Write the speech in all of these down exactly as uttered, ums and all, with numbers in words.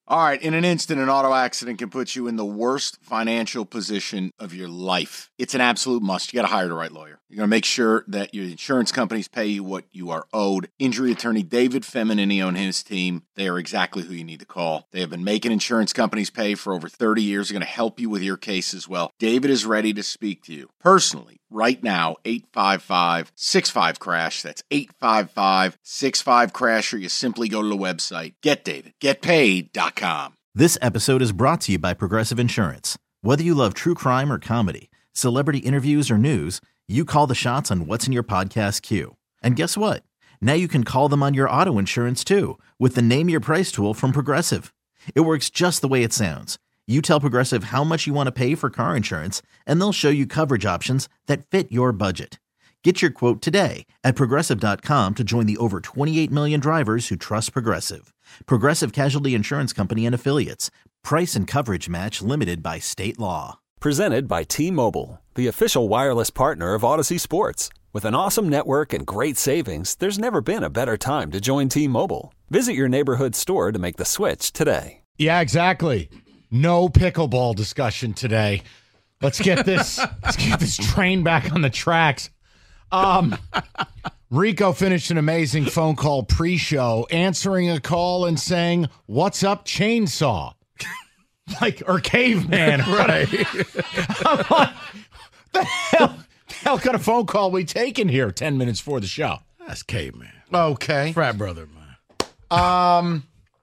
All right, in an instant, an auto accident can put you in the worst financial position of your life. It's an absolute must. You got to hire the right lawyer. You're going to make sure that your insurance companies pay you what you are owed. Injury attorney David Feminini and his team, they are exactly who you need to call. They have been making insurance companies pay for over thirty years. They're going to help you with your case as well. David is ready to speak to you personally right now. eight five five, six five, crash. That's eight five five, six five, crash, or you simply go to the website get david get paid dot com. This episode is brought to you by Progressive Insurance. Whether you love true crime or comedy, celebrity interviews or news, you call the shots on what's in your podcast queue. And guess what? Now you can call them on your auto insurance too with the Name Your Price tool from Progressive. It works just the way it sounds. You tell Progressive how much you want to pay for car insurance, and they'll show you coverage options that fit your budget. Get your quote today at Progressive dot com to join the over twenty-eight million drivers who trust Progressive. Progressive Casualty Insurance Company and Affiliates. Price and coverage match limited by state law. Presented by T-Mobile, the official wireless partner of Odyssey Sports. With an awesome network and great savings, there's never been a better time to join T-Mobile. Visit your neighborhood store to make the switch today. Yeah, exactly. No pickleball discussion today. Let's get this let's get this train back on the tracks. Um, Rico finished an amazing phone call pre-show, answering a call and saying, "What's up, chainsaw?" Like, or caveman, right? I'm like, the hell, the hell kind of phone call we taking here ten minutes before the show? That's caveman. Okay. Frat brother, man. Um,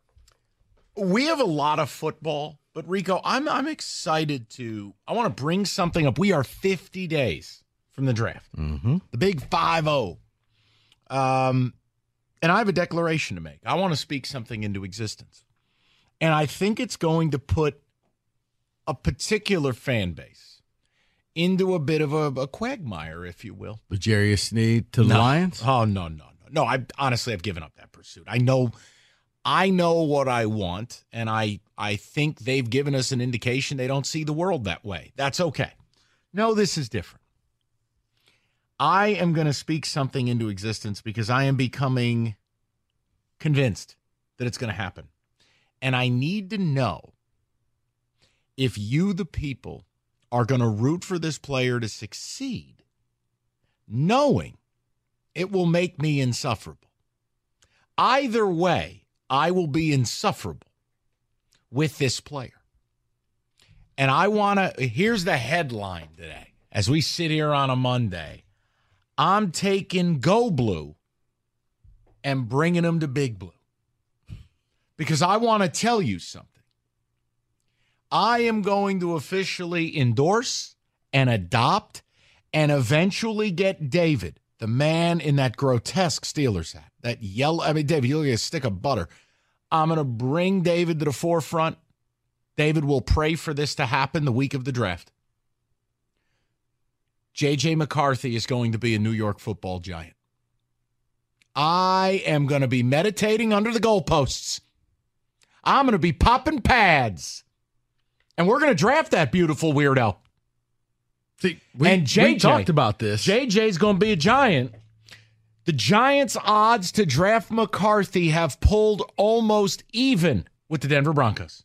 we have a lot of football, but Rico, I'm I'm excited to, I want to bring something up. We are fifty days from the draft. Mm-hmm. The big five oh. Um, and I have a declaration to make. I want to speak something into existence. And I think it's going to put a particular fan base into a bit of a, a quagmire, if you will. The Jarius Sneed to the No. Lions? Oh, no, no, no. No, I honestly have given up that pursuit. I know I know what I want, and I, I think they've given us an indication they don't see the world that way. That's okay. No, this is different. I am going to speak something into existence because I am becoming convinced that it's going to happen. And I need to know if you, the people, are going to root for this player to succeed, knowing it will make me insufferable. Either way, I will be insufferable with this player. And I want to, here's the headline today. As we sit here on a Monday, I'm taking Go Blue and bringing them to Big Blue. Because I want to tell you something. I am going to officially endorse and adopt and eventually get David, the man in that grotesque Steelers hat, that yellow, I mean, David, you look like a stick of butter. I'm going to bring David to the forefront. David will pray for this to happen the week of the draft. J J McCarthy is going to be a New York Football Giant. I am going to be meditating under the goalposts. I'm going to be popping pads. And we're going to draft that beautiful weirdo. See, we, and J J, we talked about this. J J's going to be a Giant. The Giants' odds to draft McCarthy have pulled almost even with the Denver Broncos.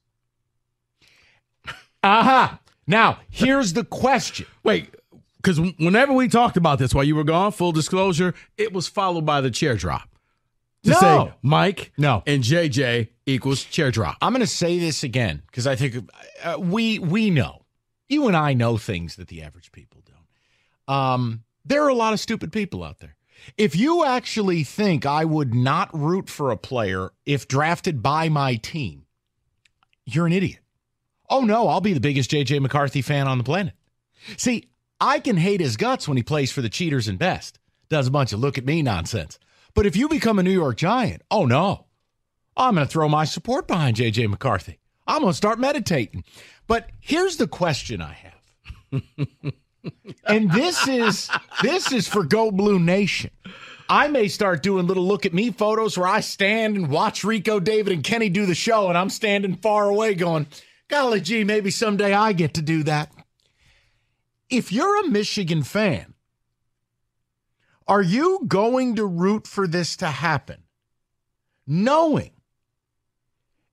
Aha. Now, here's the question. Wait, because whenever we talked about this while you were gone, full disclosure, it was followed by the chair drop. To No. say Mike No. and J J equals chair drop. I'm going to say this again because I think uh, we we know. You and I know things that the average people don't. Um, there are a lot of stupid people out there. If you actually think I would not root for a player if drafted by my team, you're an idiot. Oh, no, I'll be the biggest J J McCarthy fan on the planet. See, I can hate his guts when he plays for the cheaters and best. Does a bunch of look at me nonsense. But if you become a New York Giant, oh, no. I'm going to throw my support behind J J McCarthy. I'm going to start meditating. But here's the question I have. And this is this is for Go Blue Nation. I may start doing little look at me photos where I stand and watch Rico, David, and Kenny do the show, and I'm standing far away going, golly gee, maybe someday I get to do that. If you're a Michigan fan, are you going to root for this to happen, knowing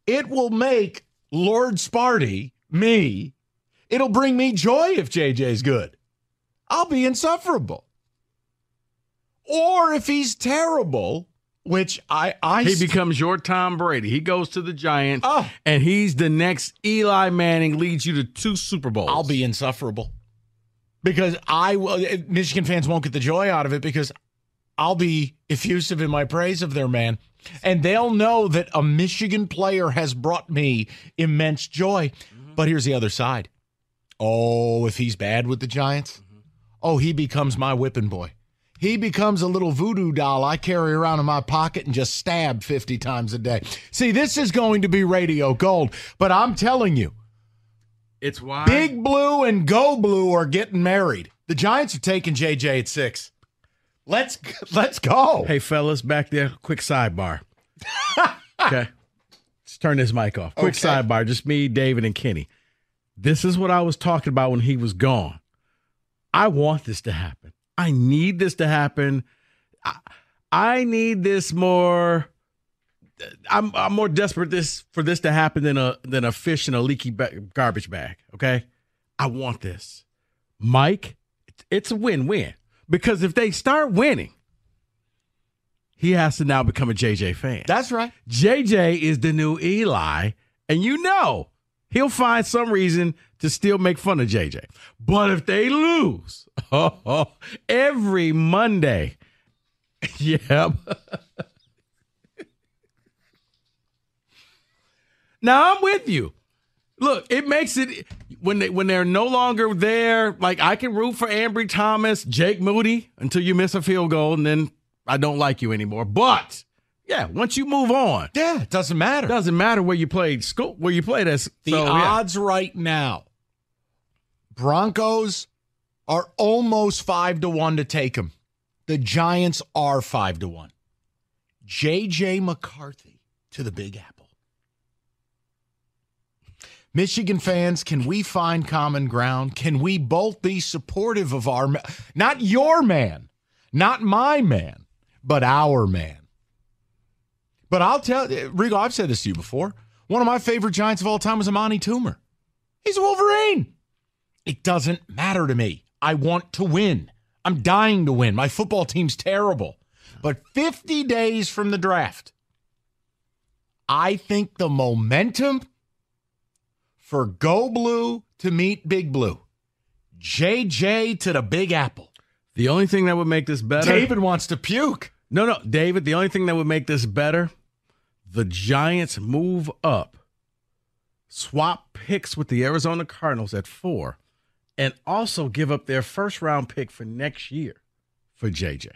It will make Lord Sparty, me, it'll bring me joy if J J's good. I'll be insufferable. Or if he's terrible, which I... I he st- becomes your Tom Brady. He goes to the Giants, Oh. and he's the next Eli Manning, leads you to two Super Bowls. I'll be insufferable. Because I will... Michigan fans won't get the joy out of it because I'll be effusive in my praise of their man. And they'll know that a Michigan player has brought me immense joy. Mm-hmm. But here's the other side. Oh, if he's bad with the Giants, mm-hmm. oh, he becomes my whipping boy. He becomes a little voodoo doll I carry around in my pocket and just stab fifty times a day. See, this is going to be radio gold, but I'm telling you, it's why Big Blue and Go Blue are getting married. The Giants are taking J J at six. Let's let's go. Hey, fellas, back there, quick sidebar. Okay. Let's turn this mic off. Quick okay. sidebar, just me, David, and Kenny. This is what I was talking about when he was gone. I want this to happen. I need this to happen. I, I need this more. I'm I'm more desperate this for this to happen than a than a fish in a leaky ba- garbage bag. Okay, I want this, Mike. It's, it's a win-win because if they start winning, he has to now become a J J fan. That's right. J J is the new Eli, and you know he'll find some reason to still make fun of J J. But if they lose, oh, oh, every Monday, yep. Now I'm with you. Look, it makes it when they when they're no longer there. Like I can root for Ambry Thomas, Jake Moody until you miss a field goal, and then I don't like you anymore. But yeah, once you move on, yeah, it doesn't matter. Doesn't matter where you played school, where you played as. The so, odds yeah. right now, Broncos are almost five to one to take them. The Giants are five to one. J J McCarthy to the Big Apple. Michigan fans, can we find common ground? Can we both be supportive of our, not your man, not my man, but our man? But I'll tell you, Rigo, I've said this to you before. One of my favorite Giants of all time was Amani Toomer. He's a Wolverine. It doesn't matter to me. I want to win. I'm dying to win. My football team's terrible. But fifty days from the draft, I think the momentum for Go Blue to meet Big Blue, J J to the Big Apple. The only thing that would make this better. David wants to puke. No, no, David, the only thing that would make this better, the Giants move up, swap picks with the Arizona Cardinals at four, and also give up their first round pick for next year for J J.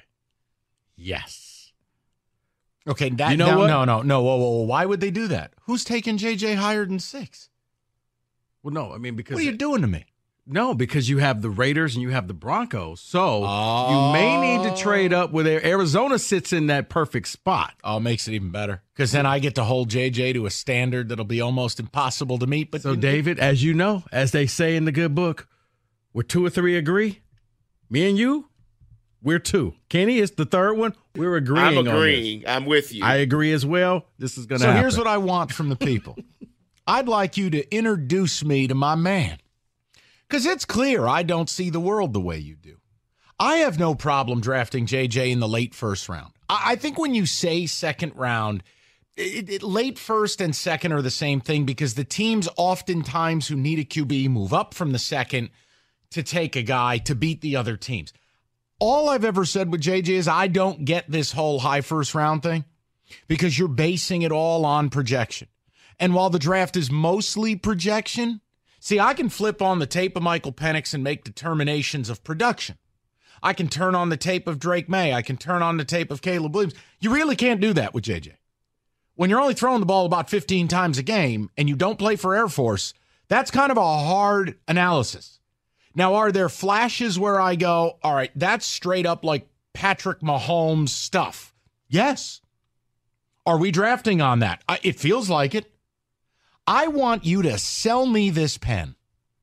Yes. Okay, that, you know no, what? no, no, no. Whoa, whoa, whoa. Why would they do that? Who's taking J J higher than six? Well, no, I mean, because. What are you doing to me? No, because you have the Raiders and you have the Broncos. So oh. you may need to trade up where Arizona sits in that perfect spot. Oh, it makes it even better. Because then I get to hold J J to a standard that'll be almost impossible to meet. But So, David, as you know, as they say in the good book, where two or three agree, me and you, we're two. Kenny is the third one. We're agreeing I'm agreeing. on this. I'm with you. I agree as well. This is going to so happen. So here's what I want from the people. I'd like you to introduce me to my man. Because it's clear I don't see the world the way you do. I have no problem drafting J J in the late first round. I, I think when you say second round, it, it, late first and second are the same thing because the teams oftentimes who need a Q B move up from the second to take a guy to beat the other teams. All I've ever said with J J is I don't get this whole high first round thing because you're basing it all on projection. And while the draft is mostly projection, see, I can flip on the tape of Michael Penix and make determinations of production. I can turn on the tape of Drake May. I can turn on the tape of Caleb Williams. You really can't do that with J J. When you're only throwing the ball about fifteen times a game and you don't play for Air Force, that's kind of a hard analysis. Now, are there flashes where I go, all right, that's straight up like Patrick Mahomes stuff? Yes. Are we drafting on that? It feels like it. I want you to sell me this pen.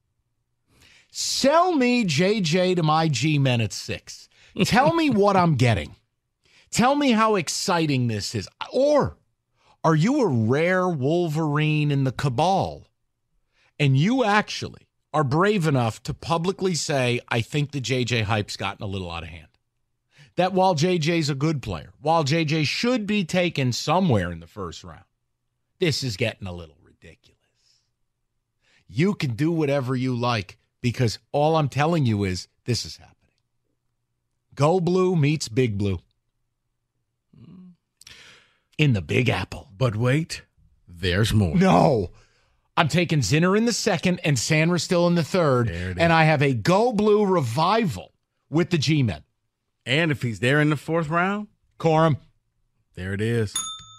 Sell me J J to my G-men at six. Tell me what I'm getting. Tell me how exciting this is. Or, are you a rare Wolverine in the cabal? And you actually are brave enough to publicly say, I think the J J hype's gotten a little out of hand. That while J J's a good player, while J J should be taken somewhere in the first round, this is getting a little ridiculous. You can do whatever you like because all I'm telling you is this is happening. Go Blue meets Big Blue. In the Big Apple. But wait, there's more. No. I'm taking Zinner in the second and Sandra still in the third. And I have a Go Blue revival with the G-Men. And if he's there in the fourth round, Corum. There it is.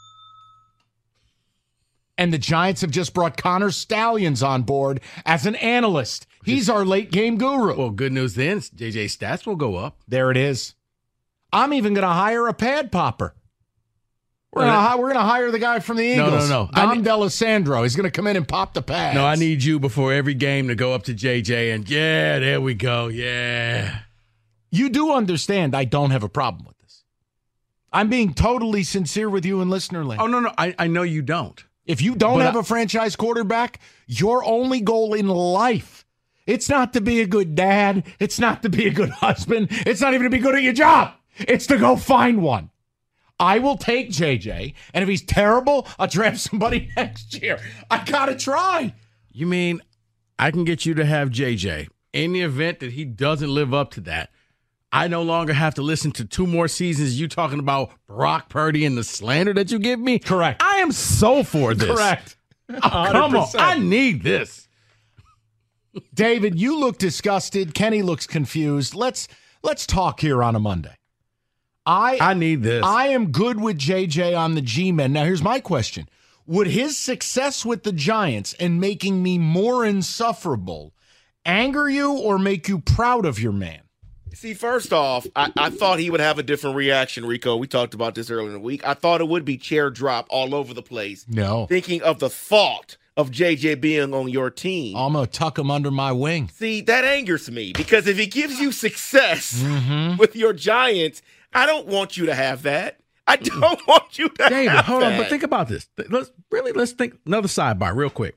And the Giants have just brought Connor Stallions on board as an analyst. He's our late game guru. Well, good news then, J J stats will go up. There it is. I'm even going to hire a pad popper. We're gonna, we're gonna hire the guy from the Eagles. No, no, no. Dom need, D'Alessandro. He's gonna come in and pop the pads. No, I need you before every game to go up to J J and yeah, there we go. Yeah. You do understand I don't have a problem with this. I'm being totally sincere with you in listener land. Oh no, no, I, I know you don't. If you don't but have I, a franchise quarterback, your only goal in life, it's not to be a good dad. It's not to be a good husband. It's not even to be good at your job. It's to go find one. I will take J J, and if he's terrible, I'll draft somebody next year. I gotta try. You mean I can get you to have J J in the event that he doesn't live up to that? I no longer have to listen to two more seasons you talking about Brock Purdy and the slander that you give me? Correct. I am so for this. Correct. Oh, come on. I need this. David, you look disgusted. Kenny looks confused. Let's let's talk here on a Monday. I I need this. I am good with J J on the G-Men. Now, here's my question. Would his success with the Giants and making me more insufferable anger you or make you proud of your man? See, first off, I, I thought he would have a different reaction, Rico. We talked about this earlier in the week. I thought it would be chair drop all over the place. No. Thinking of the thought of J J being on your team. I'm going to tuck him under my wing. See, that angers me because if he gives you success mm-hmm. with your Giants, I don't want you to have that. I don't want you to David, have hold that. on, but think about this. Let's really let's think another sidebar real quick.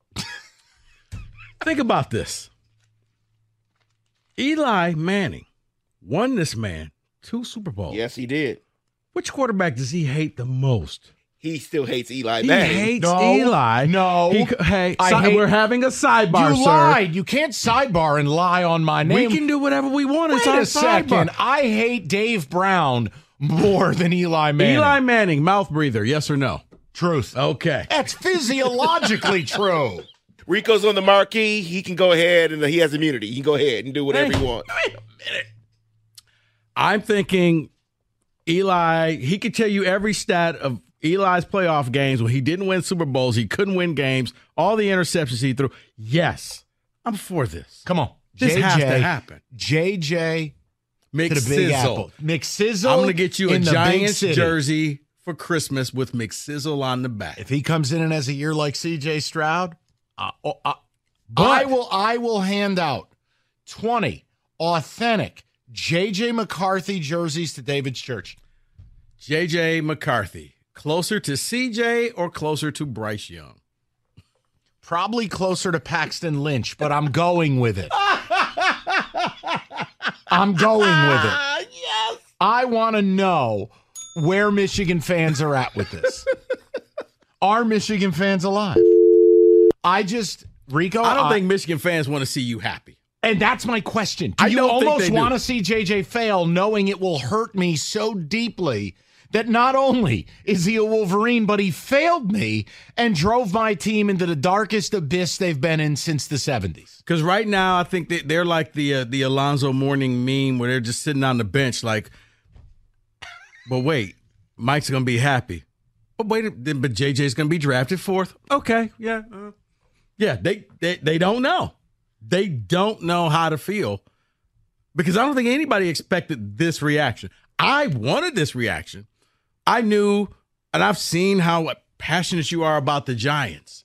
Think about this. Eli Manning won this man two Super Bowls. Yes, he did. Which quarterback does he hate the most? He still hates Eli He Manning. hates No, Eli. no. He, hey, I si- hate- we're having a sidebar, You sir. lied. You can't sidebar and lie on my name. We can do whatever we want. It's Wait our a second. sidebar. I hate Dave Brown more than Eli Manning. Eli Manning, mouth breather, yes or no? Truth. Okay. That's physiologically true. Rico's on the marquee. He can go ahead and he has immunity. He can go ahead and do whatever Hey, he wants. Wait a minute. I'm thinking Eli, he could tell you every stat of Eli's playoff games when he didn't win Super Bowls, he couldn't win games, all the interceptions he threw. Yes, I'm for this. Come on. This J J, has to happen. J J to the Big Apple. McSizzle. McSizzle. I'm going to get you a in the big Giants city. jersey for Christmas with McSizzle on the back. If he comes in and has a year like C J Stroud, uh, uh, uh, But- I will I will hand out twenty authentic J J McCarthy jerseys to David's church. J J McCarthy, closer to C J or closer to Bryce Young? Probably closer to Paxton Lynch, but I'm going with it. I'm going with it. Yes. I want to know where Michigan fans are at with this. Are Michigan fans alive? I just, Rico, I don't think Michigan fans want to see you happy. and that's my question. Do I you don't think almost they do. want to see J J fail knowing it will hurt me so deeply that not only is he a Wolverine, but he failed me and drove my team into the darkest abyss they've been in since the seventies? Because right now, I think they, they're like the uh, the Alonzo Mourning meme where they're just sitting on the bench like, but wait, Mike's going to be happy. But wait, but J J's going to be drafted fourth. Okay, yeah. Uh, yeah, they, they they don't know. They don't know how to feel because I don't think anybody expected this reaction. I wanted this reaction. I knew, and I've seen how passionate you are about the Giants.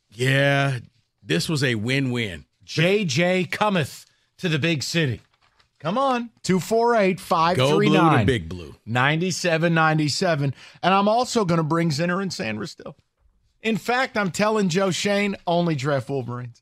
Yeah, this was a win-win. J J cometh to the big city. Come on. two four eight, five Go three blue nine, to big blue. nine seven nine seven. And I'm also going to bring Zinner and Sandra still. In fact, I'm telling Joe Shane, only draft Wolverines.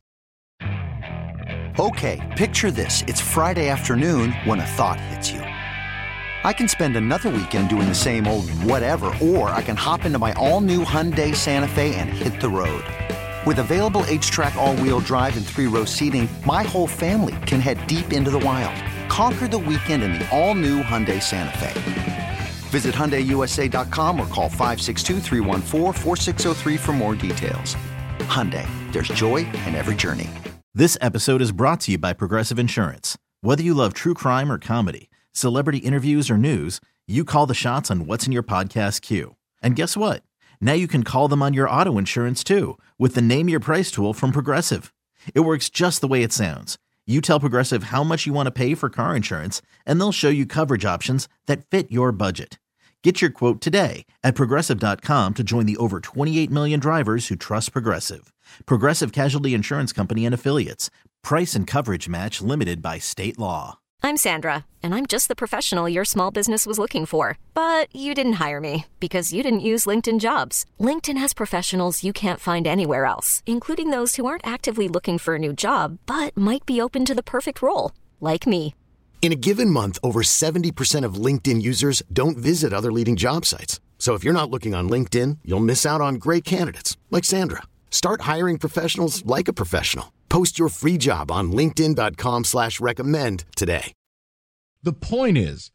Okay, picture this. It's Friday afternoon when a thought hits you. I can spend another weekend doing the same old whatever, or I can hop into my all-new Hyundai Santa Fe and hit the road. With available H-Track all-wheel drive and three-row seating, my whole family can head deep into the wild. Conquer the weekend in the all-new Hyundai Santa Fe. Visit Hyundai U S A dot com or call five six two, three one four, four six zero three for more details. Hyundai, there's joy in every journey. This episode is brought to you by Progressive Insurance. Whether you love true crime or comedy, celebrity interviews or news, you call the shots on what's in your podcast queue. And guess what? Now you can call them on your auto insurance too with the Name Your Price tool from Progressive. It works just the way it sounds. You tell Progressive how much you want to pay for car insurance, and they'll show you coverage options that fit your budget. Get your quote today at Progressive dot com to join the over twenty-eight million drivers who trust Progressive. Progressive Casualty Insurance Company and Affiliates. Price and coverage match limited by state law. I'm Sandra, and I'm just the professional your small business was looking for. But you didn't hire me because you didn't use LinkedIn Jobs. LinkedIn has professionals you can't find anywhere else, including those who aren't actively looking for a new job, but might be open to the perfect role, like me. In a given month, over seventy percent of LinkedIn users don't visit other leading job sites. So if you're not looking on LinkedIn, you'll miss out on great candidates like Sandra. Start hiring professionals like a professional. Post your free job on linkedin dot com slash recommend today. The point is,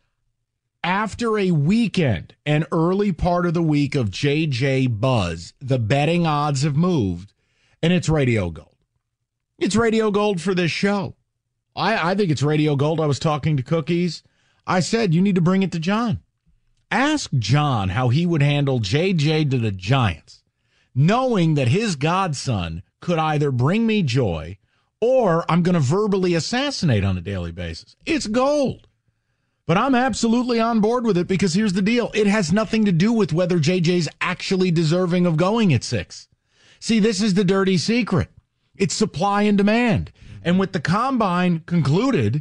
after a weekend, an early part of the week of J J buzz, the betting odds have moved, and it's radio gold. It's radio gold for this show. I, I think it's radio gold. I was talking to Cookies. I said, you need to bring it to John. Ask John how he would handle J J to the Giants, knowing that his godson could either bring me joy or I'm going to verbally assassinate on a daily basis. It's gold. But I'm absolutely on board with it because here's the deal. It has nothing to do with whether J J's actually deserving of going at six. See, this is the dirty secret. It's supply and demand. And with the combine concluded,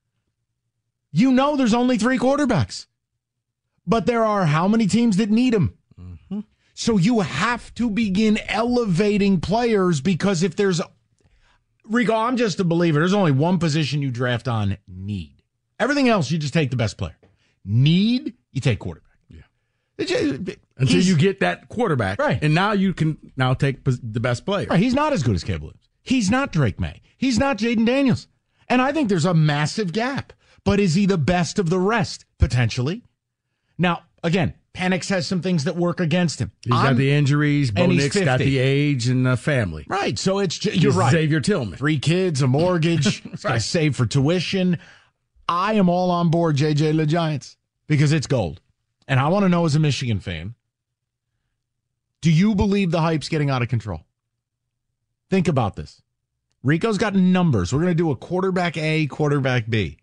you know there's only three quarterbacks. But there are how many teams that need them? Mm-hmm. So you have to begin elevating players because if there's, Rico, I'm just a believer. There's only one position you draft on need. Everything else, you just take the best player. Need, you take quarterback. Yeah. Just, Until you get that quarterback. Right. And now you can now take the best player. Right. He's not as good as Caleb Williams. He's not Drake May. He's not Jaden Daniels. And I think there's a massive gap. But is he the best of the rest? Potentially. Now, again, Penix has some things that work against him. He's I'm, got the injuries. Bo Nix got the age and the family. Right. So it's just, you're He's right. Xavier Tillman. Three kids, a mortgage. He's got to save for tuition. I am all on board J J the Giants because it's gold. And I want to know as a Michigan fan, do you believe the hype's getting out of control? Think about this. Rico's got numbers. We're going to do a quarterback A, quarterback B.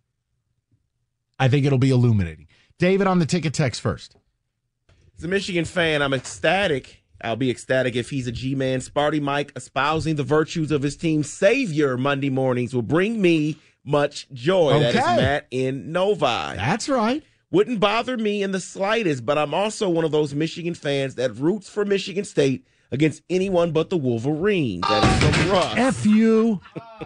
I think it'll be illuminating. David on the ticket text first. As a Michigan fan, I'm ecstatic. I'll be ecstatic if he's a G-man. Sparty Mike espousing the virtues of his team's savior Monday mornings will bring me much joy. Okay. That is Matt in Novi. That's right. Wouldn't bother me in the slightest, but I'm also one of those Michigan fans that roots for Michigan State against anyone but the Wolverines. That is some rough. F you.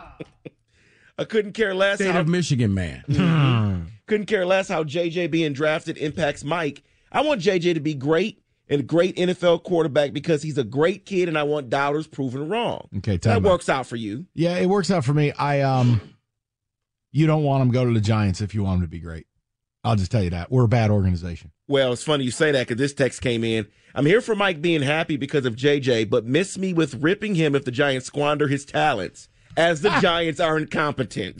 I couldn't care less. State how, of Michigan, man. Mm-hmm. Couldn't care less how J J being drafted impacts Mike. I want J J to be great and a great N F L quarterback because he's a great kid, and I want doubters proven wrong. Okay, that out. works out for you. Yeah, it works out for me. I um, you don't want him to go to the Giants if you want him to be great. I'll just tell you that. We're a bad organization. Well, it's funny you say that because this text came in. I'm here for Mike being happy because of J J, but miss me with ripping him if the Giants squander his talents, as the Giants are incompetent.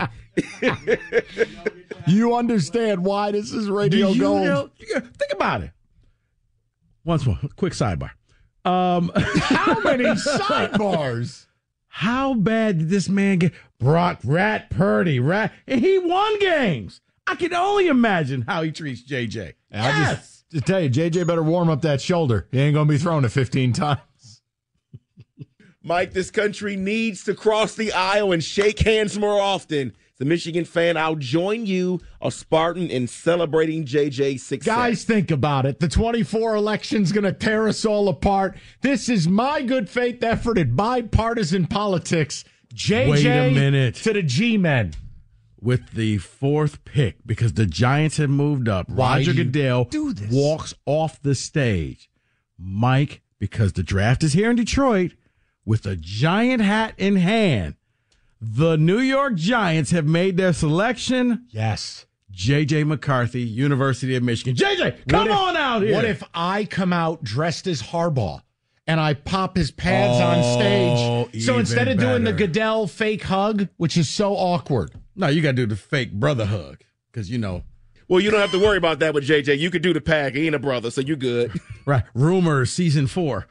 You understand why this is radio Do you gold? know, think about it. Once more, quick sidebar. Um, How many sidebars? How bad did this man get? Brock Rat Purdy, Rat, and he won games. I can only imagine how he treats J J. I Yes. just, just tell you, J J better warm up that shoulder. He ain't going to be throwing it fifteen times. Mike, this country needs to cross the aisle and shake hands more often. As a Michigan fan, I'll join you, a Spartan, in celebrating J J's success. Guys, think about it. The twenty-four election's going to tear us all apart. This is my good faith effort at bipartisan politics. J J Wait a minute. to the G-men. With the fourth pick, because the Giants have moved up, Why Roger you Goodell do this? walks off the stage. Mike, because the draft is here in Detroit, with a giant hat in hand, the New York Giants have made their selection. Yes. J J McCarthy, University of Michigan. J J, come What if- on out here. What if I come out dressed as Harbaugh and I pop his pads on Oh, stage? So even instead of doing the better. Goodell fake hug, which is so awkward. No, you got to do the fake brother hug, because, you know. Well, you don't have to worry about that with J J. You could do the pack. He ain't a brother, so you good. Right. Rumors, season four.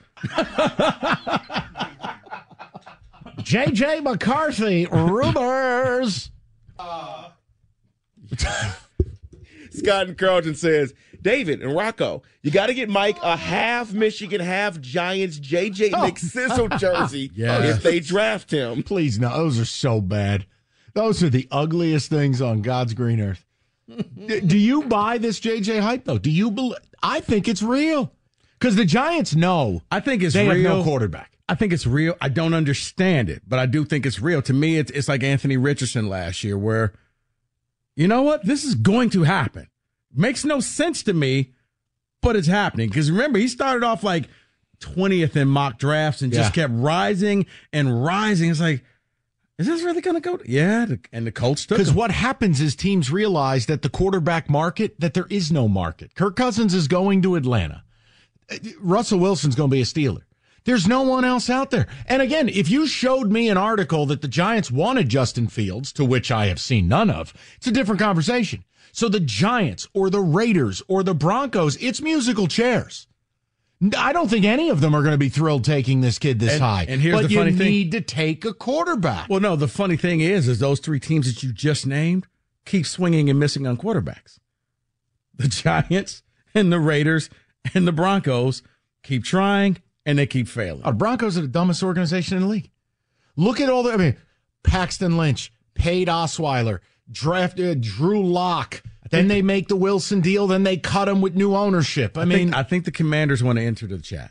J J McCarthy, rumors. Scott and Carlton says, David and Rocco, you got to get Mike a half Michigan, half Giants J J McSizzle jersey Yes. if they draft him. Please, no, those are so bad. Those are the ugliest things on God's green earth. D- do you buy this J J hype, though? Do you believe? I think it's real. Because the Giants know I think it's they real. have no quarterback. I think it's real. I don't understand it, but I do think it's real. To me, it's, it's like Anthony Richardson last year, where, you know what? This is going to happen. Makes no sense to me, but it's happening. Because remember, he started off like twentieth in mock drafts and just Yeah. kept rising and rising. It's like, is this really going to go? Yeah, the, and the Colts took Because him. what happens is teams realize that the quarterback market, that there is no market. Kirk Cousins is going to Atlanta. Russell Wilson's going to be a Steeler. There's no one else out there. And again, if you showed me an article that the Giants wanted Justin Fields, to which I have seen none of, it's a different conversation. So the Giants or the Raiders or the Broncos, it's musical chairs. I don't think any of them are going to be thrilled taking this kid this And- high. and here's but the funny you thing. need to take a quarterback. Well, no, the funny thing is, is those three teams that you just named keep swinging and missing on quarterbacks. The Giants and the Raiders and the Broncos keep trying and they keep failing. Uh, Broncos are the dumbest organization in the league. Look at all the, I mean, Paxton Lynch, paid Osweiler, drafted Drew Lock. Then they make the Wilson deal. Then they cut him with new ownership. I, I mean, think, I think the Commanders want to enter the chat.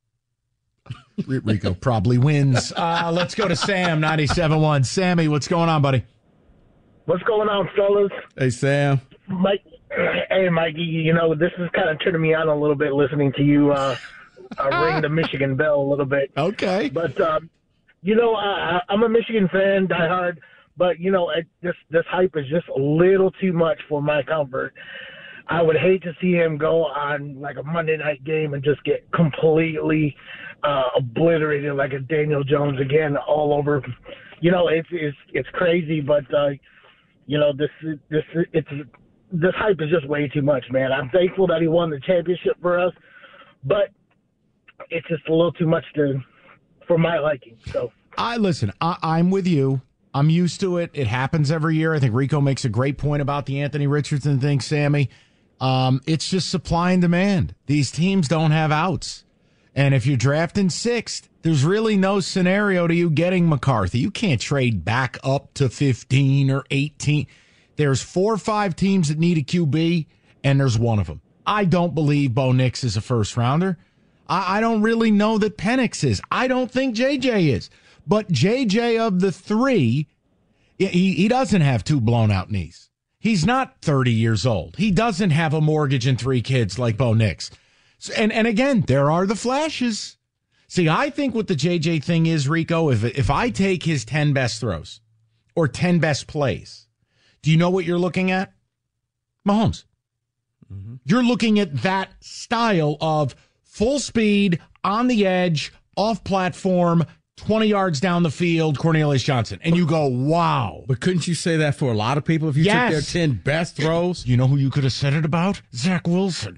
Rico probably wins. Uh, let's go to Sam, ninety-seven point one. Sammy, what's going on, buddy? What's going on, fellas? Hey, Sam. Mike, hey, Mikey, you know, this is kind of turning me on a little bit listening to you uh, uh, ring the Michigan bell a little bit. Okay. But, um, you know, I, I'm a Michigan fan, diehard, but, you know, it, this, this hype is just a little too much for my comfort. I would hate to see him go on, like, a Monday night game and just get completely uh, obliterated like a Daniel Jones again all over. You know, it's it's, it's crazy, but, uh, you know, this this it's this hype is just way too much, man. I'm thankful that he won the championship for us, but it's just a little too much to for my liking. So I listen, I, I'm with you. I'm used to it. It happens every year. I think Rico makes a great point about the Anthony Richardson thing, Sammy. Um, it's just supply and demand. These teams don't have outs. And if you're drafting sixth, there's really no scenario to you getting McCarthy. You can't trade back up to fifteen or eighteen. There's four or five teams that need a Q B, and there's one of them. I don't believe Bo Nix is a first rounder. I, I don't really know that Penix is. I don't think J J is. But J J of the three, he, he doesn't have two blown out knees. He's not thirty years old. He doesn't have a mortgage and three kids like Bo Nix. So, and, and again, there are the flashes. See, I think what the J J thing is, Rico, if, if I take his ten best throws or ten best plays, do you know what you're looking at? Mahomes. Mm-hmm. You're looking at that style of full speed, on the edge, off platform, twenty yards down the field, Cornelius Johnson. And you go, wow. But couldn't you say that for a lot of people if you Yes. took their ten best throws? You know who you could have said it about? Zach Wilson.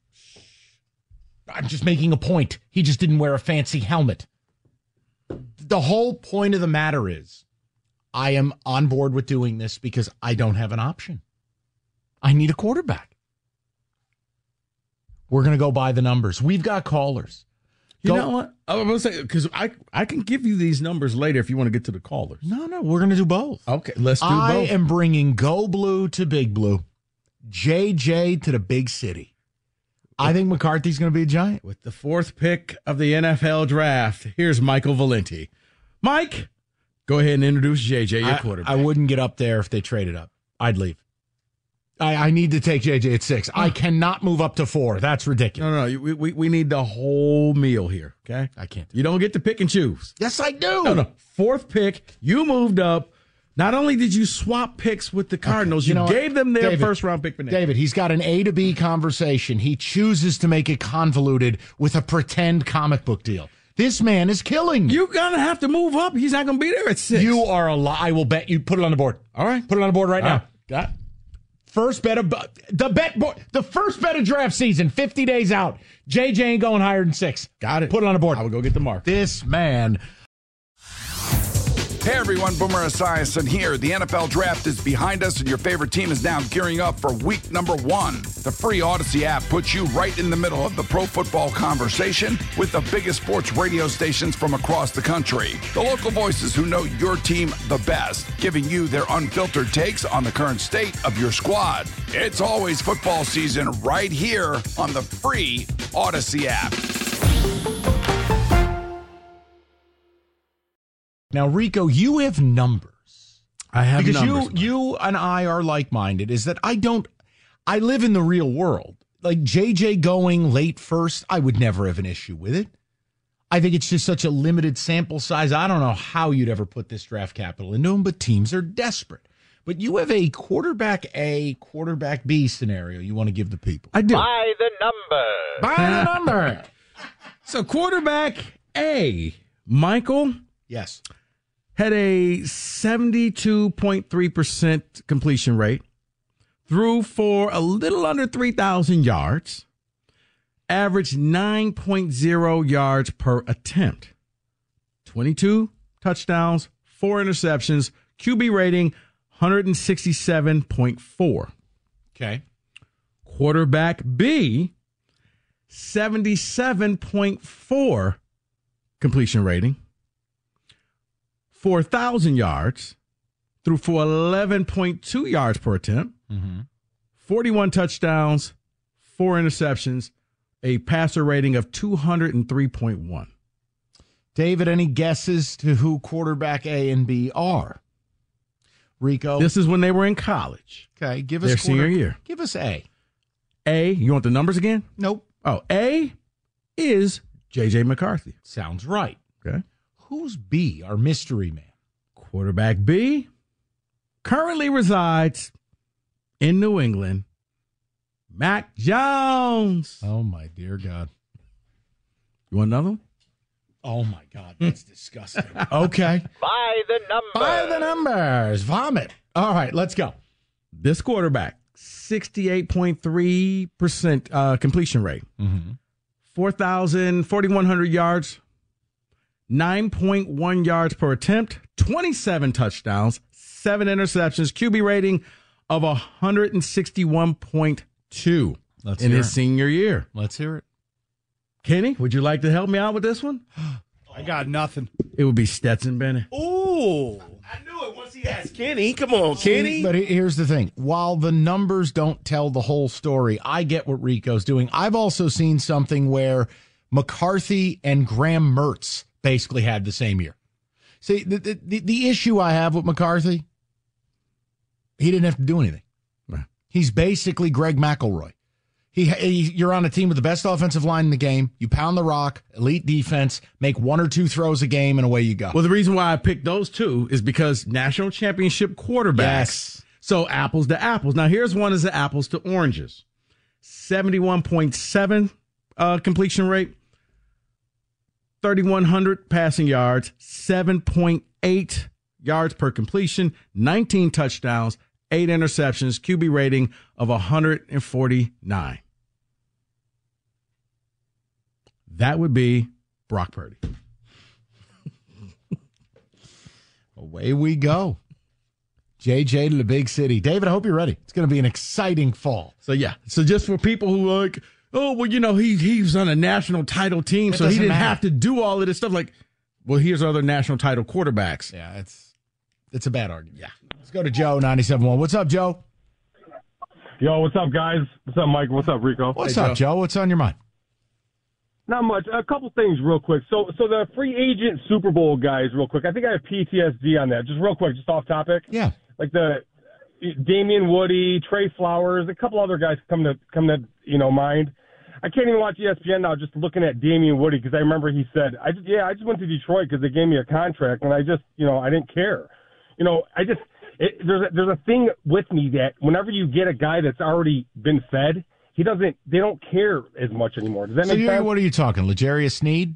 I'm just making a point. He just didn't wear a fancy helmet. The whole point of the matter is I am on board with doing this because I don't have an option. I need a quarterback. We're going to go by the numbers. We've got callers. You Go- know what? I was going to say, because I, I can give you these numbers later if you want to get to the callers. No, no, we're going to do both. Okay, let's do I both. am bringing Go Blue to Big Blue, J J to the big city. I think McCarthy's going to be a Giant. With the fourth pick of the N F L draft, here's Michael Valenti. Mike, go ahead and introduce J J, your I, quarterback. I wouldn't get up there if they traded up. I'd leave. I, I need to take J J at six. I cannot move up to four. That's ridiculous. No, no, no. We, we, we need the whole meal here, okay? I can't. Do You don't get to pick and choose. Yes, I do. No, no. Fourth pick, you moved up. Not only did you swap picks with the Cardinals, Okay. You you, know what? gave them their David, first round pick for next. David, he's got an A to B conversation. He chooses to make it convoluted with a pretend comic book deal. This man is killing me. You're going to have to move up. He's not going to be there at six. You are a lie. I will bet you. Put it on the board. All right. Put it on the board right All now. right. Got it. First bet of the bet board. The first bet of draft season, fifty days out. J J ain't going higher than six. Got it. Put it on the board. I will go get the mark. This man. Hey everyone, Boomer Esiason here. The N F L Draft is behind us and your favorite team is now gearing up for week number one. The free Odyssey app puts you right in the middle of the pro football conversation with the biggest sports radio stations from across the country. The local voices who know your team the best, giving you their unfiltered takes on the current state of your squad. It's always football season right here on the free Odyssey app. Now, Rico, you have numbers. I have because numbers. you you and I are like-minded. Is that I don't. I live in the real world. Like J J going late first, I would never have an issue with it. I think it's just such a limited sample size. I don't know how you'd ever put this draft capital into them, but teams are desperate. But you have a quarterback A, quarterback B scenario you want to give the people. I do. By the number. By the number. So quarterback A, Michael, Yes. had a seventy-two point three percent completion rate, threw for a little under three thousand yards, averaged nine point oh yards per attempt, twenty-two touchdowns, four interceptions, Q B rating one sixty-seven point four. Okay. Quarterback B, seventy-seven point four completion rating, four thousand yards, threw for eleven point two yards per attempt, Mm-hmm. forty-one touchdowns, four interceptions, a passer rating of two oh three point one. David, any guesses to who quarterback A and B are? Rico. This is when they were in college. Okay, give us Their quarter- senior year. Give us A. A, you want the numbers again? Nope. Oh, A is J J McCarthy. Sounds right. Okay. Who's B, our mystery man? Quarterback B currently resides in New England. Mac Jones. Oh, my dear God. You want another one? Oh, my God. That's disgusting. Okay. By the number. By the numbers. Vomit. All right, let's go. This quarterback, sixty-eight point three percent uh, completion rate, Mm-hmm. four thousand, forty-one hundred yards, nine point one yards per attempt, twenty-seven touchdowns, seven interceptions, Q B rating of one sixty-one point two Let's in hear his it. senior year. Let's hear it. Kenny, would you like to help me out with this one? I got nothing. It would be Stetson Bennett. Ooh. I knew it once he asked Kenny. Come on, Kenny. But here's the thing. While the numbers don't tell the whole story, I get what Rico's doing. I've also seen something where McCarthy and Graham Mertz basically had the same year. See, the, the, the, the issue I have with McCarthy, he didn't have to do anything. Right. He's basically Greg McElroy. He, he, you're on a team with the best offensive line in the game. You pound the rock, elite defense, make one or two throws a game, and away you go. Well, the reason why I picked those two is because national championship quarterbacks. Yes. So apples to apples. Now, here's one is the apples to oranges. seventy-one point seven uh, completion rate, thirty-one hundred passing yards, seven point eight yards per completion, nineteen touchdowns, eight interceptions, Q B rating of one forty-nine. That would be Brock Purdy. Away we go. J J to the big city. David, I hope you're ready. It's going to be an exciting fall. So, yeah. So, just for people who like, oh, well, you know, he, he was on a national title team, It so he doesn't didn't matter. have to do all of this stuff. Like, well, here's other national title quarterbacks. Yeah, it's it's a bad argument. Yeah. Let's go to Joe, ninety-seven point one. What's up, Joe? Yo, what's up, guys? What's up, Mike? What's up, Rico? What's Hey, up, Joe. Joe? What's on your mind? Not much. A couple things real quick. So, so the free agent Super Bowl guys, real quick. I think I have P T S D on that. Just real quick, just off topic. Yeah. Like the Damian Woody, Trey Flowers, a couple other guys come to come to you know mind. I can't even watch E S P N now just looking at Damian Woody because I remember he said, "I just, yeah, I just went to Detroit because they gave me a contract and I just you know I didn't care." You know, I just it, there's a, there's a thing with me that whenever you get a guy that's already been fed, he doesn't they don't care as much anymore. Does that So make you, sense? what are you talking? L'Jarius Sneed?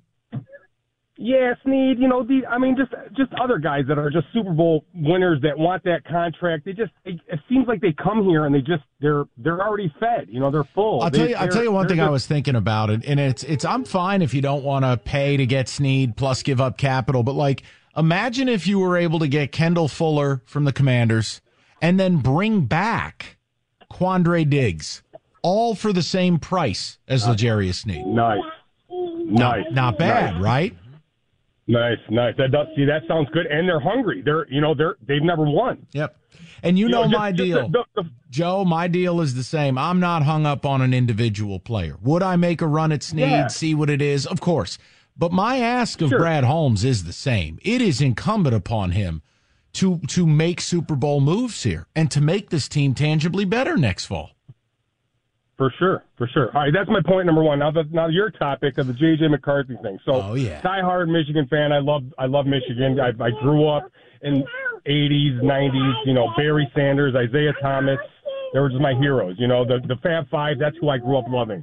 Yeah, Snead, you know, the, I mean, just just other guys that are just Super Bowl winners that want that contract. They just, it, it seems like they come here and they just, they're they're already fed. You know, they're full. I'll They- tell you. I'll they're- tell you one they're thing I just- was thinking about it, and it's it's. I'm fine if you don't want to pay to get Snead plus give up capital, but like, imagine if you were able to get Kendall Fuller from the Commanders and then bring back Quandre Diggs, all for the same price as L'Jarius Sneed. Nice, nice, Not bad, nice. right? Nice, nice. That does see. That sounds good, and they're hungry. They're, you know, they're they've never won. Yep. And you, You know, know, just- my just deal, the- the- Joe. My deal is the same. I'm not hung up on an individual player. Would I make a run at Snead, Yeah. see what it is? Of course. But my ask of Sure. Brad Holmes is the same. It is incumbent upon him to to make Super Bowl moves here and to make this team tangibly better next fall. For sure, for sure. All right, that's my point number one. Now, the, now your topic of the J J McCarthy thing. So, Oh, yeah. diehard Michigan fan. I love, I love Michigan. I, I grew up in eighties, nineties. You know, Barry Sanders, Isaiah Thomas. They were just my heroes. You know, the the Fab Five. That's who I grew up loving.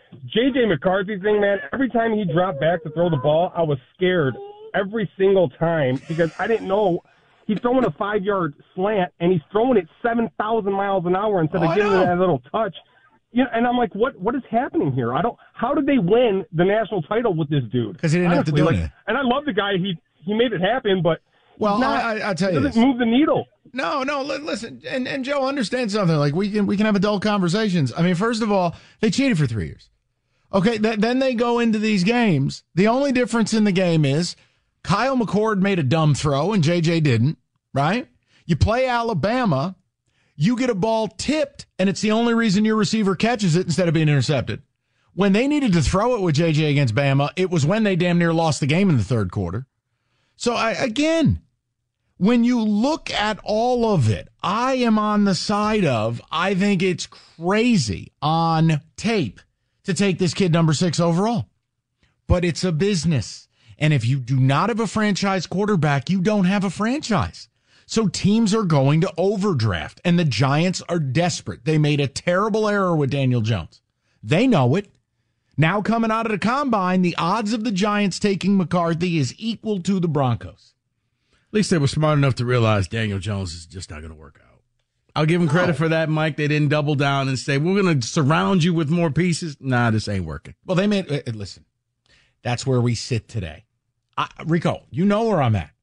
J J McCarthy thing, man. Every time he dropped back to throw the ball, I was scared every single time because I didn't know. He's throwing a five-yard slant, and he's throwing it seven thousand miles an hour instead Oh, of I giving it know. that little touch. You know, and I'm like, what? What is happening here? I don't. How did they win the national title with this dude? 'Cause he didn't have to do like, anything. And I love the guy. He he made it happen, but Well, he's not, I, I, I'll tell he you doesn't this. move the needle. No, no. li- Listen, and, and Joe, understand something. Like we can we can have adult conversations. I mean, first of all, they cheated for three years. Okay, th- then they go into these games. The only difference in the game is Kyle McCord made a dumb throw and J J didn't. Right? You play Alabama, you get a ball tipped, and it's the only reason your receiver catches it instead of being intercepted. When they needed to throw it with J J against Bama, it was when they damn near lost the game in the third quarter. So I, again. When you look at all of it, I am on the side of, I think it's crazy on tape to take this kid number six overall. But it's a business. And if you do not have a franchise quarterback, you don't have a franchise. So teams are going to overdraft, and the Giants are desperate. They made a terrible error with Daniel Jones. They know it. Now coming out of the combine, the odds of the Giants taking McCarthy is equal to the Broncos. At least they were smart enough to realize Daniel Jones is just not going to work out. I'll give them credit for that, Mike. They didn't double down and say, we're going to surround you with more pieces. Nah, this ain't working. Well, they made, uh, listen, that's where we sit today. I, Rico, you know where I'm at.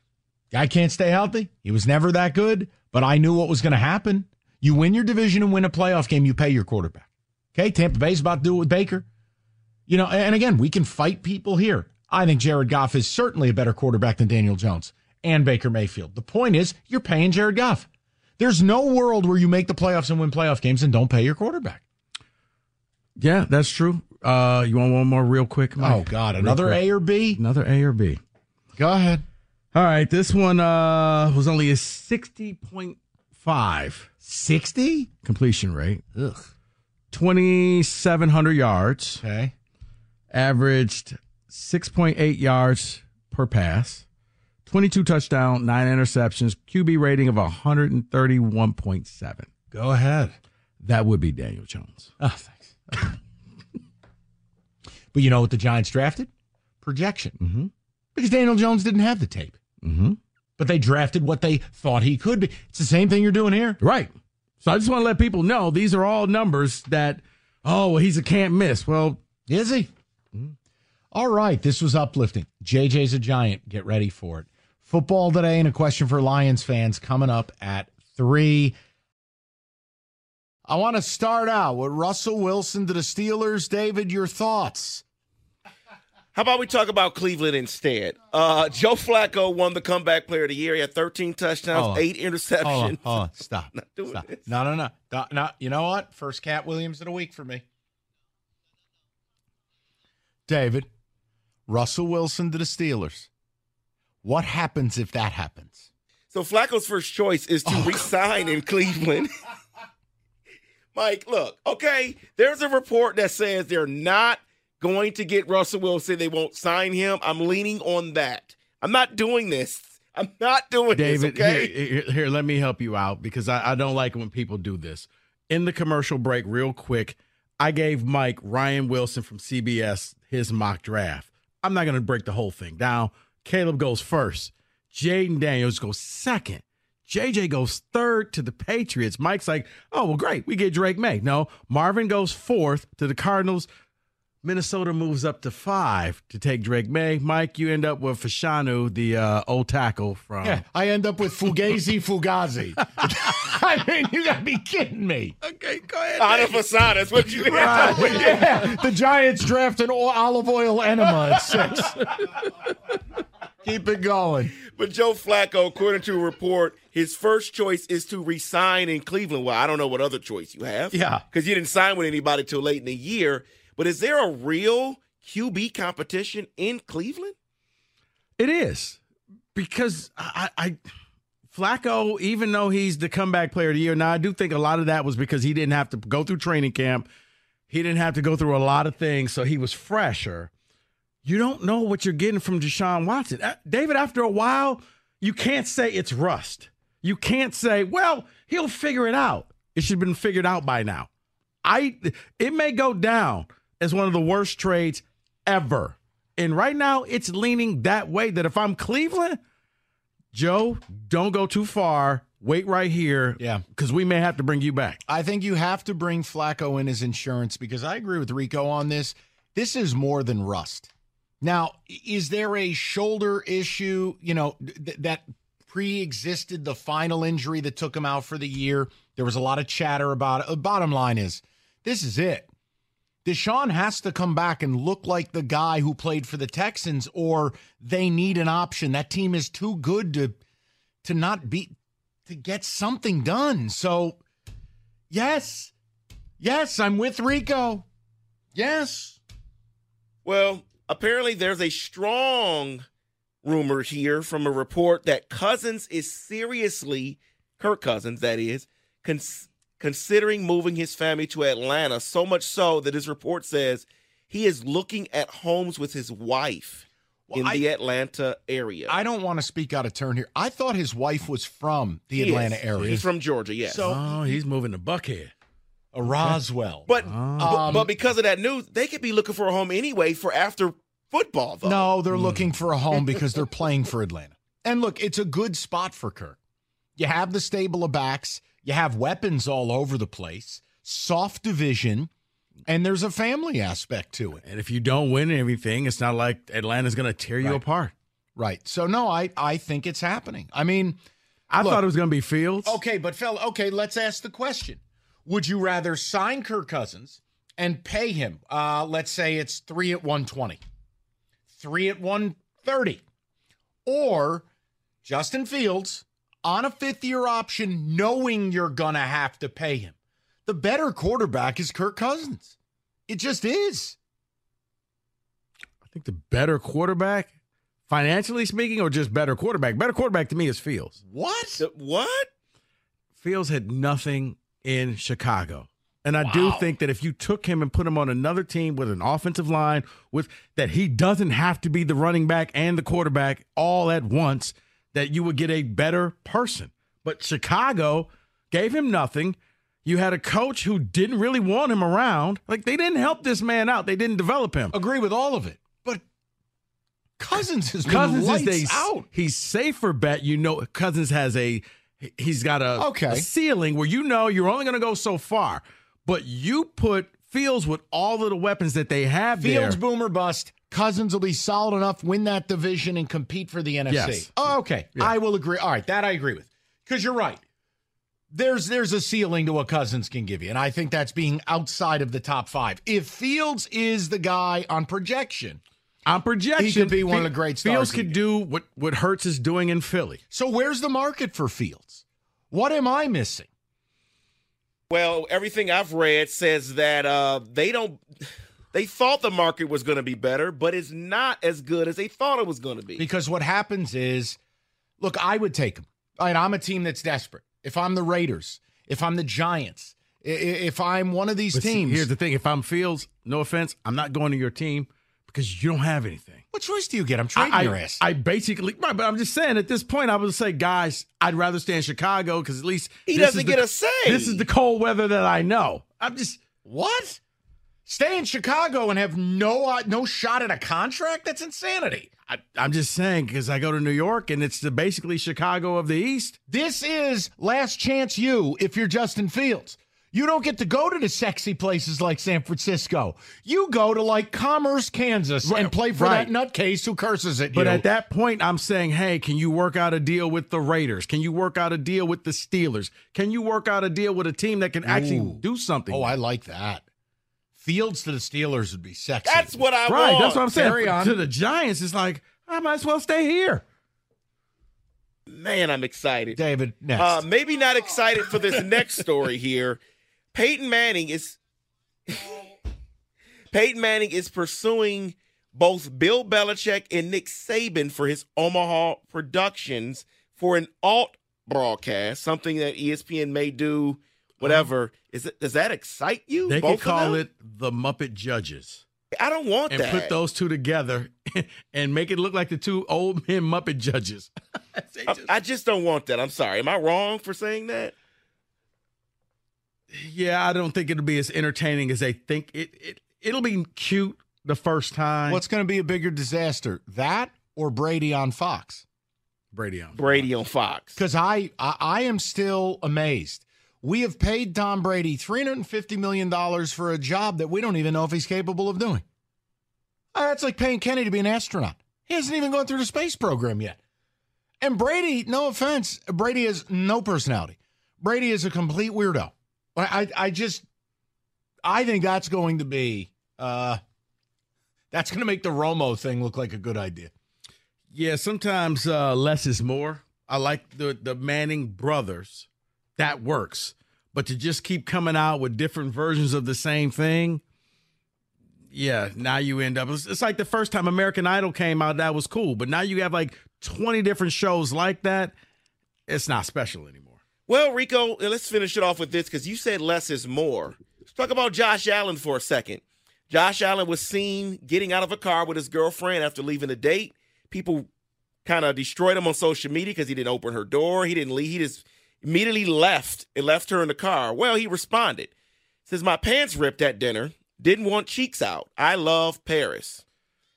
Guy can't stay healthy. He was never that good, but I knew what was going to happen. You win your division and win a playoff game, you pay your quarterback. Okay, Tampa Bay's about to do it with Baker. You know, and again, we can fight people here. I think Jared Goff is certainly a better quarterback than Daniel Jones and Baker Mayfield. The point is, you're paying Jared Goff. There's no world where you make the playoffs and win playoff games and don't pay your quarterback. Yeah, that's true. Uh, you want one more real quick, Mike? Oh, God. Another A or B? Another A or B. Go ahead. All right. This one uh, was only a sixty point five. sixty? Completion rate. Ugh. twenty-seven hundred yards. Okay. Averaged six point eight yards per pass. twenty-two touchdown, nine interceptions, Q B rating of one thirty-one point seven. Go ahead. That would be Daniel Jones. Oh, thanks. But you know what the Giants drafted? Projection. Mm-hmm. Because Daniel Jones didn't have the tape. Mm-hmm. But they drafted what they thought he could be. It's the same thing you're doing here. Right. So I just want to let people know these are all numbers that, oh, well, he's a can't miss. Well, is he? Mm-hmm. All right. This was uplifting. J J's a Giant. Get ready for it. Football today and a question for Lions fans coming up at three. I want to start out with Russell Wilson to the Steelers. David, your thoughts? How about we talk about Cleveland instead? Uh, Joe Flacco won the comeback player of the year. He had thirteen touchdowns, Hold on. eight interceptions. Hold on, hold on. Stop. Not doing Stop. this. No, no, no, no, no. You know what? First Cat Williams of the week for me. David, Russell Wilson to the Steelers. What happens if that happens? So Flacco's first choice is to Oh, resign in Cleveland. Mike, look, okay, there's a report that says they're not going to get Russell Wilson. They won't sign him. I'm leaning on that. I'm not doing this. I'm not doing David, this, okay? here, here, here, let me help you out because I, I don't like it when people do this. In the commercial break, real quick, I gave Mike Ryan Wilson from C B S his mock draft. I'm not going to break the whole thing down. Caleb goes first. Jaden Daniels goes second. J J goes third to the Patriots. Mike's like, oh, well, great. We get Drake May. No, Marvin goes fourth to the Cardinals. Minnesota moves up to five to take Drake May. Mike, you end up with Fashanu, the uh, old tackle from. Yeah, I end up with Fugazi Fugazi. I mean, you got to be kidding me. Okay, go ahead. Ana Fasada is what you Right. Yeah, the Giants draft an o- olive oil enema at six. Keep it going. But Joe Flacco, according to a report, his first choice is to resign in Cleveland. Well, I don't know what other choice you have. Yeah. Because you didn't sign with anybody till late in the year. But is there a real Q B competition in Cleveland? It is because I, I Flacco, even though he's the comeback player of the year, now I do think a lot of that was because he didn't have to go through training camp. He didn't have to go through a lot of things, so he was fresher. You don't know what you're getting from Deshaun Watson. Uh, David, after a while, you can't say it's rust. You can't say, well, he'll figure it out. It should have been figured out by now. I It may go down as one of the worst trades ever. And right now, it's leaning that way that if I'm Cleveland, Joe, don't go too far. Wait right here. Yeah. Because we may have to bring you back. I think you have to bring Flacco in as insurance because I agree with Rico on this. This is more than rust. Now, is there a shoulder issue, you know, th- that pre-existed the final injury that took him out for the year? There was a lot of chatter about it. The bottom line is, this is it. Deshaun has to come back and look like the guy who played for the Texans, or they need an option. That team is too good to to not be to get something done. So, yes, yes, I'm with Rico. Yes. Well, apparently there's a strong rumor here from a report that Cousins is seriously, Kirk Cousins, that is, cons- considering moving his family to Atlanta, so much so that his report says he is looking at homes with his wife Well, in I- the Atlanta area. I don't want to speak out of turn here. I thought his wife was from the He Atlanta is. area. He's from Georgia, yes. So- Oh, he's moving to Buckhead. A Roswell. But, but Um, but because of that news, they could be looking for a home anyway for after football, though. No, they're looking for a home because they're playing for Atlanta. And look, it's a good spot for Kirk. You have the stable of backs. You have weapons all over the place. Soft division. And there's a family aspect to it. And if you don't win everything, it's not like Atlanta's going to tear you Right. apart. Right. So, no, I, I think it's happening. I mean, I look, thought it was going to be Fields. Okay, but fella, okay, let's ask the question. Would you rather sign Kirk Cousins and pay him, uh, let's say it's three at one twenty, three at one thirty, or Justin Fields on a fifth-year option knowing you're going to have to pay him? The better quarterback is Kirk Cousins. It just is. I think the better quarterback, financially speaking, or just better quarterback? Better quarterback to me is Fields. What? The- what? Fields had nothing in Chicago. And I do think that if you took him and put him on another team with an offensive line, with that he doesn't have to be the running back and the quarterback all at once, that you would get a better person. But Chicago gave him nothing. You had a coach who didn't really want him around. Like, they didn't help this man out. They didn't develop him. Agree with all of it. But Cousins has been Cousins lights is a, out. He's safer bet. You know, Cousins has a, he's got a, Okay. a ceiling where you know you're only going to go so far. But you put Fields with all of the weapons that they have Fields, there. boomer bust. Cousins will be solid enough, win that division, and compete for the N F C. Yes. Oh, okay. Yeah. I will agree. All right, that I agree with. Because you're right. there's there's a ceiling to what Cousins can give you, and I think that's being outside of the top five. If Fields is the guy on projection, on projection, he could be one of the great stars. Fields could do what, what Hurts is doing in Philly. So where's the market for Fields? What am I missing? Well, everything I've read says that uh, they don't. They thought the market was going to be better, but it's not as good as they thought it was going to be. Because what happens is, look, I would take him. Right, I'm a team that's desperate. If I'm the Raiders, if I'm the Giants, if I'm one of these but teams. See, here's the thing. If I'm Fields, no offense, I'm not going to your team because you don't have anything. What choice do you get? I'm trading I, your ass. I basically, right, but I'm just saying at this point, I would say, guys, I'd rather stay in Chicago because at least he this doesn't is get the, a say. This is the cold weather that I know. I'm just. What? Stay in Chicago and have no uh, no shot at a contract? That's insanity. I, I'm just saying because I go to New York and it's the basically Chicago of the East. This is last chance you if you're Justin Fields. You don't get to go to the sexy places like San Francisco. You go to like Commerce, Kansas, right, and play for right. that nutcase who curses at you. But at that point, I'm saying, hey, can you work out a deal with the Raiders? Can you work out a deal with the Steelers? Can you work out a deal with a team that can actually Ooh. do something? Oh, I like that. Fields to the Steelers would be sexy. That's what I right, want. Right, that's what I'm saying. Carry on. To the Giants, it's like, I might as well stay here. Man, I'm excited. David, next. Uh, maybe not excited for this next story here. Peyton Manning is Peyton Manning is pursuing both Bill Belichick and Nick Saban for his Omaha Productions for an alt broadcast, something that E S P N may do. Whatever. Is it, does that excite you? They Both could call it the Muppet Judges. I don't want and that. And put those two together and make it look like the two old men Muppet Judges. just, I, I just don't want that. I'm sorry. Am I wrong for saying that? Yeah, I don't think it'll be as entertaining as they think. It, it, it'll be cute the first time. What's going to be a bigger disaster, that or Brady on Fox? Brady on Fox. Brady on Fox. Because I, I, I am still amazed. We have paid Tom Brady three hundred fifty million dollars for a job that we don't even know if he's capable of doing. Uh, that's like paying Kenny to be an astronaut. He hasn't even gone through the space program yet. And Brady, no offense, Brady has no personality. Brady is a complete weirdo. I, I just, I think that's going to be, uh, that's going to make the Romo thing look like a good idea. Yeah, sometimes uh, less is more. I like the the Manning brothers. That works. But to just keep coming out with different versions of the same thing, yeah, now you end up, it's, it's like the first time American Idol came out, that was cool. But now you have like twenty different shows like that. It's not special anymore. Well, Rico, let's finish it off with this because you said less is more. Let's talk about Josh Allen for a second. Josh Allen was seen getting out of a car with his girlfriend after leaving a date. People kind of destroyed him on social media because he didn't open her door. He didn't leave. He just immediately left and left her in the car. Well, he responded. Says, my pants ripped at dinner. Didn't want cheeks out. I love Paris.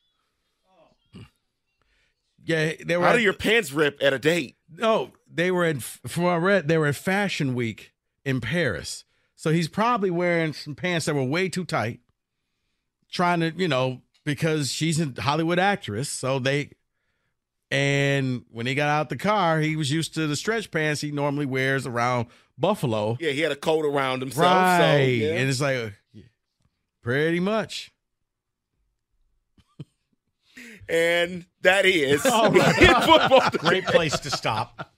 Yeah, they were. How at, do your pants rip at a date? No, they were at, from what I read, they were at Fashion Week in Paris. So he's probably wearing some pants that were way too tight, trying to, you know, because she's a Hollywood actress. So they, and when he got out the car, he was used to the stretch pants he normally wears around Buffalo. Yeah, he had a coat around himself. Right. So, yeah. And it's like, pretty much. And that is oh, right. Great place to stop.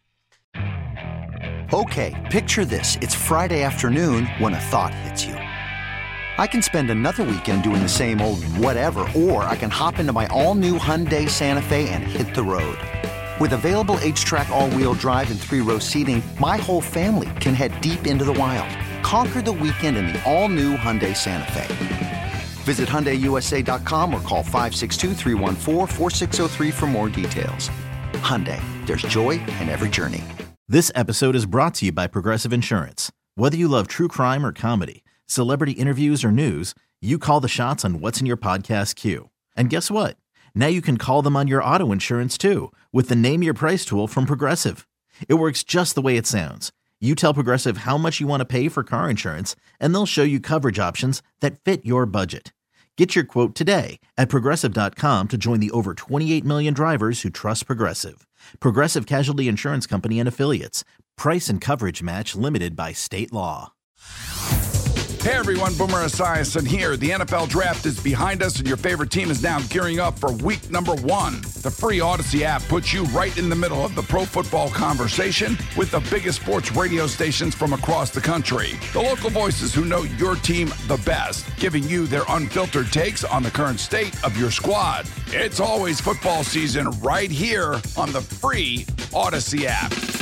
Okay, picture this. It's Friday afternoon when a thought hits you. I can spend another weekend doing the same old whatever, or I can hop into my all-new Hyundai Santa Fe and hit the road. With available H-Track all-wheel drive and three-row seating, my whole family can head deep into the wild. Conquer the weekend in the all-new Hyundai Santa Fe. Visit Hyundai U S A dot com or call five six two, three one four, four six zero three for more details. Hyundai, there's joy in every journey. This episode is brought to you by Progressive Insurance. Whether you love true crime or comedy, celebrity interviews or news, you call the shots on what's in your podcast queue. And guess what? Now you can call them on your auto insurance too with the Name Your Price tool from Progressive. It works just the way it sounds. You tell Progressive how much you want to pay for car insurance, and they'll show you coverage options that fit your budget. Get your quote today at Progressive dot com to join the over twenty-eight million drivers who trust Progressive. Progressive Casualty Insurance Company and Affiliates. Price and coverage match limited by state law. Hey everyone, Boomer Esiason here. The N F L Draft is behind us and your favorite team is now gearing up for week number one. The free Odyssey app puts you right in the middle of the pro football conversation with the biggest sports radio stations from across the country. The local voices who know your team the best, giving you their unfiltered takes on the current state of your squad. It's always football season right here on the free Odyssey app.